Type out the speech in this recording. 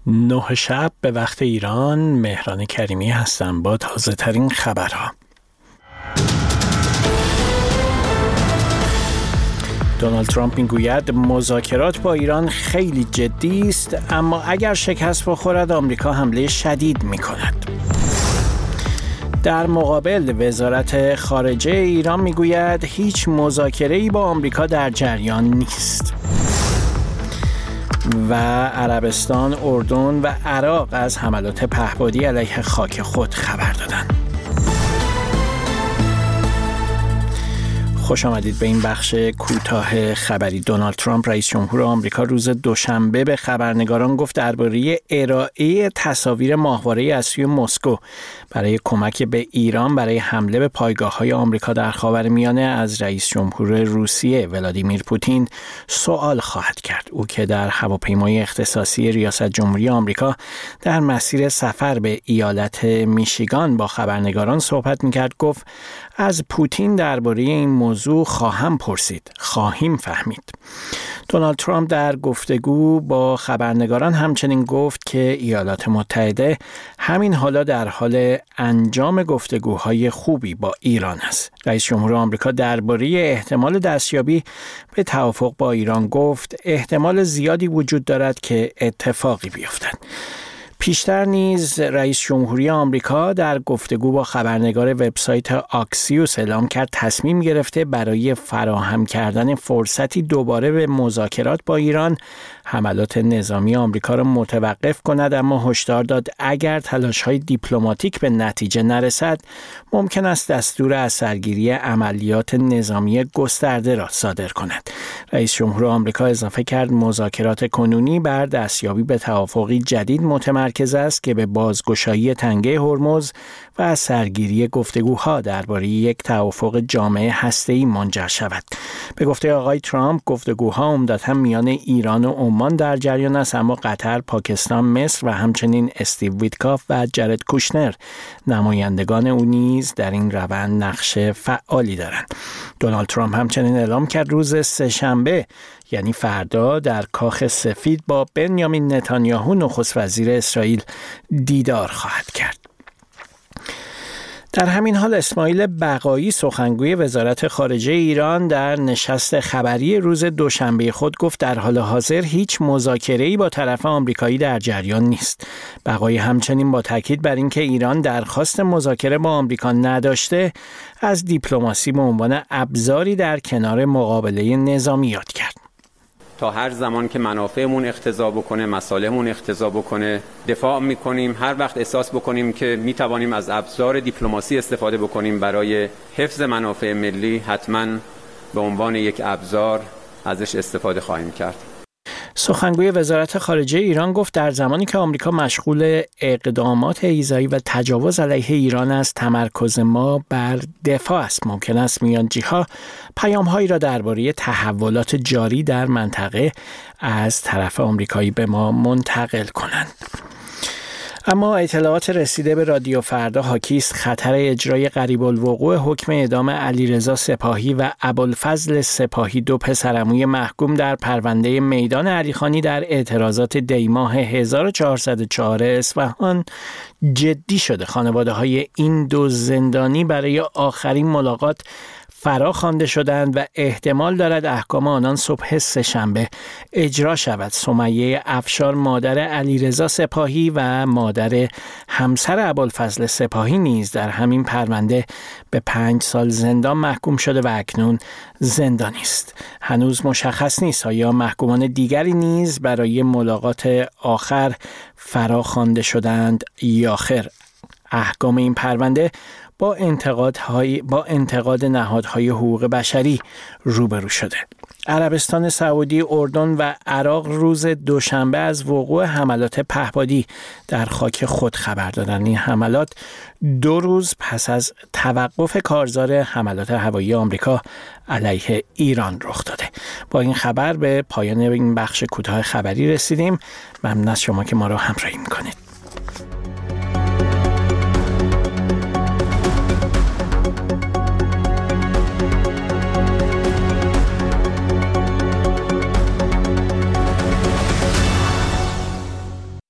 9 شب به وقت ایران. مهران کریمی هستم با تازه ترین خبرها. دونالد ترامپ میگوید مذاکرات با ایران خیلی جدی است، اما اگر شکست بخورد آمریکا حمله شدید میکند. در مقابل وزارت خارجه ایران میگوید هیچ مذاکره‌ای با آمریکا در جریان نیست. و عربستان، اردن و عراق از حملات پهپادی علیه خاک خود خبر دادند. خوش آمدید به این بخش کوتاه خبری. دونالد ترامپ رئیس جمهور آمریکا روز دوشنبه به خبرنگاران گفت درباره ارائه تصاویر ماهواره از سوی مسکو برای کمک به ایران برای حمله به پایگاه‌های آمریکا در خاورمیانه از رئیس جمهور روسیه ولادیمیر پوتین سوال خواهد کرد. او که در هواپیمای اختصاصی ریاست جمهوری آمریکا در مسیر سفر به ایالت میشیگان با خبرنگاران صحبت می‌کرد گفت از پوتین درباره این موضوع خواهم پرسید، خواهیم فهمید. دونالد ترامپ در گفتگو با خبرنگاران همچنین گفت که ایالات متحده همین حالا در حال انجام گفتگوهای خوبی با ایران است. رئیس جمهور آمریکا درباره احتمال دستیابی به توافق با ایران گفت احتمال زیادی وجود دارد که اتفاقی بیفتد. پیشتر نیز رئیس جمهوری آمریکا در گفتگو با خبرنگار وبسایت آکسیوس اعلام کرد تصمیم گرفته برای فراهم کردن فرصتی دوباره به مذاکرات با ایران حملات نظامی آمریکا را متوقف کند، اما هشدار داد اگر تلاش‌های دیپلماتیک به نتیجه نرسد ممکن است دستور از سرگیری عملیات نظامی گسترده را صادر کند. رئیس جمهور آمریکا اضافه کرد مذاکرات کنونی بر دستیابی به توافقی جدید متمرکز است که به بازگشایی تنگه هرمز و از سرگیری گفتگوها درباره یک توافق جامع هسته‌ای منجر شود. به گفته آقای ترامپ گفتگوها عمدتاً میان ایران و عمان در جریان است، اما قطر، پاکستان، مصر و همچنین استیو ویتکاف و جرد کوشنر نمایندگان او نیز در این روند نقش فعالی دارند. دونالد ترامپ همچنین اعلام کرد روز سه‌شنبه یعنی فردا در کاخ سفید با بنیامین نتانیاهو نخست وزیر اسرائیل دیدار خواهد کرد. در همین حال اسماعیل بقایی سخنگوی وزارت خارجه ایران در نشست خبری روز دوشنبه خود گفت در حال حاضر هیچ مذاکره‌ای با طرف آمریکایی در جریان نیست. بقایی همچنین با تاکید بر اینکه ایران درخواست مذاکره با آمریکا نداشته از دیپلماسی به عنوان ابزاری در کنار مقابله نظامی یاد کرد. تا هر زمان که منافعمون اقتضا بکنه، مصالحمون اقتضا بکنه دفاع میکنیم. هر وقت احساس بکنیم که میتوانیم از ابزار دیپلماسی استفاده بکنیم برای حفظ منافع ملی، حتما به عنوان یک ابزار ازش استفاده خواهیم کرد. سخنگوی وزارت خارجه ایران گفت در زمانی که آمریکا مشغول اقدامات ایذایی و تجاوز علیه ایران است، تمرکز ما بر دفاع است. ممکن است میانجی‌ها پیام‌هایی را درباره تحولات جاری در منطقه از طرف آمریکایی به ما منتقل کنند. اما اطلاعات رسیده به رادیو فردا حاکی است خطر اجرای قریب الوقوع حکم اعدام علیرضا سپاهی و ابوالفضل سپاهی، دو پسرعموی محکوم در پرونده میدان علیخانی در اعتراضات دیماه 1404 اصفهان جدی شده. خانواده‌های این دو زندانی برای آخرین ملاقات فرا خوانده شدند و احتمال دارد احکام آنان صبح سه‌شنبه اجرا شود. سمیه افشار مادر علیرضا سپاهی و مادر همسر ابوالفضل سپاهی نیز در همین پرونده به 5 سال زندان محکوم شده و اکنون زندانی است. هنوز مشخص نیست آیا محکومان دیگری نیز برای ملاقات آخر فرا خوانده شدند یا خیر. احکام این پرونده با انتقاد نهادهای حقوق بشری روبرو شده. عربستان سعودی، اردن و عراق روز دوشنبه از وقوع حملات پهپادی در خاک خود خبر دادند. این حملات 2 روز پس از توقف کارزار حملات هوایی آمریکا علیه ایران رخ داده. با این خبر به پایان این بخش کوتاه خبری رسیدیم. ممنون از شما که ما را همراهی می‌کنید.